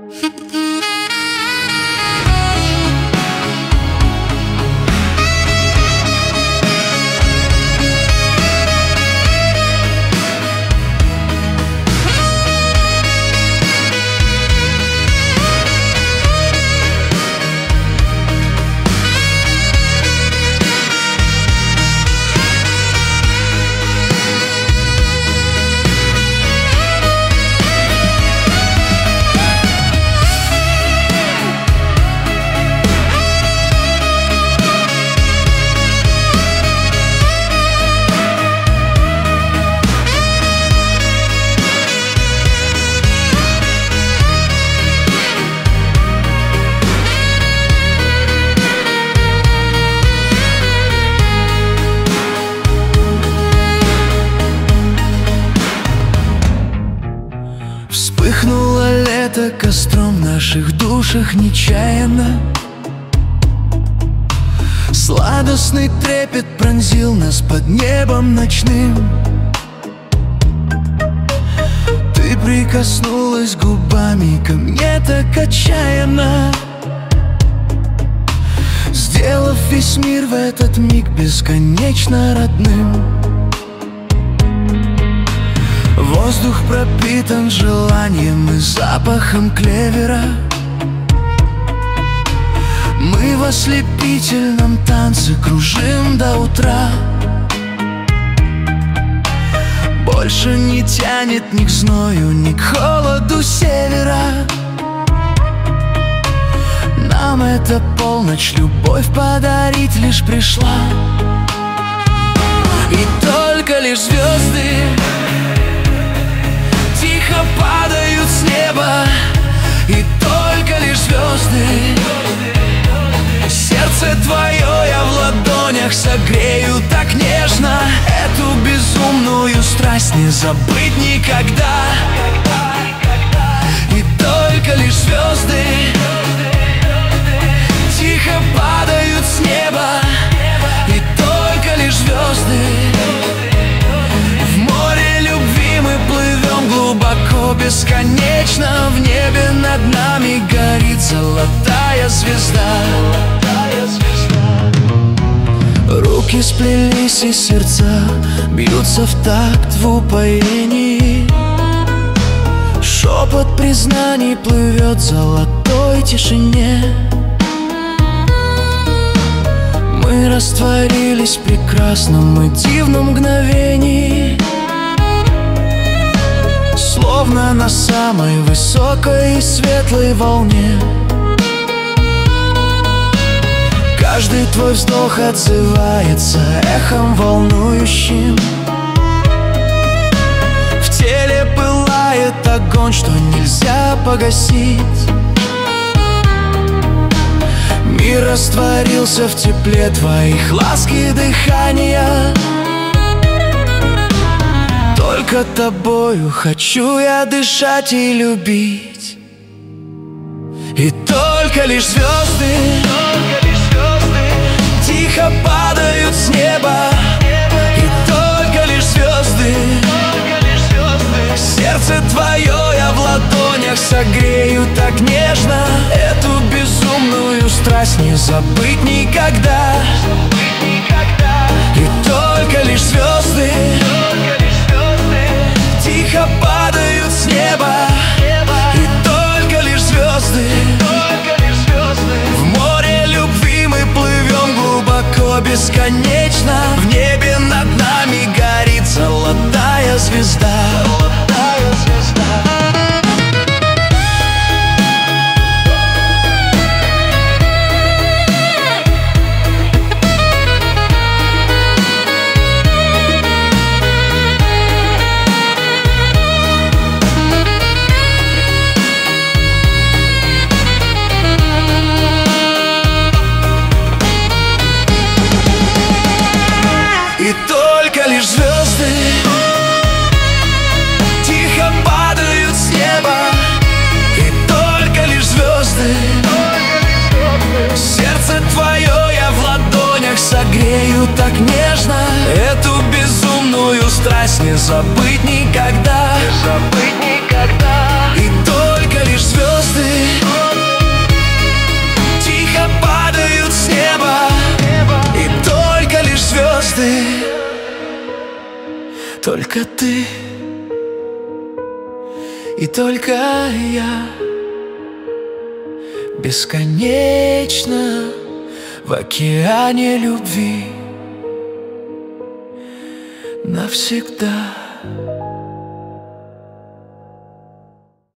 Вспыхнуло лето костром в наших душах нечаянно. Сладостный трепет пронзил нас под небом ночным. Ты прикоснулась губами ко мне так отчаянно, сделав весь мир в этот миг бесконечно родным. Воздух пропитан желанием и запахом клевера. Мы в ослепительном танце кружим до утра. Больше не тянет ни к зною, ни к холоду севера. Нам эта полночь любовь подарить лишь пришла. И только лишь звезды тихо падают с неба. И только лишь звезды сердце твое я в ладонях согрею так нежно. Эту безумную страсть не забыть никогда. И только лишь звезды тихо падают с неба. И только лишь звезды в море любви мы плывем глубоко, бесконечно. В небе над нами горит золотая звезда. Руки сплелись и сердца бьются в такт в упоении. Шепот признаний плывет в золотой тишине. Мы растворились в прекрасном и дивном мгновении, словно на самой высокой и светлой волне. Каждый твой вздох отзывается эхом волнующим. В теле пылает огонь, что нельзя погасить. Мир растворился в тепле твоих ласк и дыхания. Только тобою хочу я дышать и любить. И только лишь звезды тихо падают с неба. И только лишь звезды сердце твое я в ладонях согрею так нежно. Эту безумную страсть не забыть никогда. И только лишь звезды тихо падают с неба. И только лишь звезды в море любви мы плывем глубоко, бесконечно. В небе над нами горит золотая звезда. И только лишь звезды тихо падают с неба. И только лишь звезды сердце твое я в ладонях согрею так нежно. Эту безумную страсть не забыть никогда. И только лишь звезды Только ты и только я, бесконечно в океане любви навсегда.